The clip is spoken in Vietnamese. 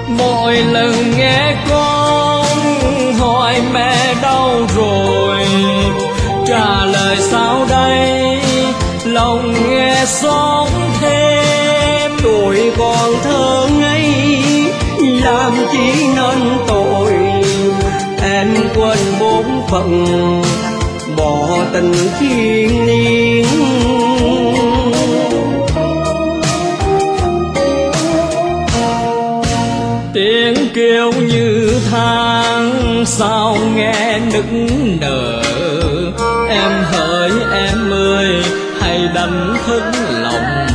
Mỗi lần nghe con hỏi mẹ đâu rồi, trả lời sao đây lòng nghe xót thêm. Tuổi còn thơ ngây làm chi nên tội, em quên bổn phận bỏ tình thiên liêng. Tiếng kêu như than sao nghe nức nở, em hỡi em ơi hãy đánh thức lòng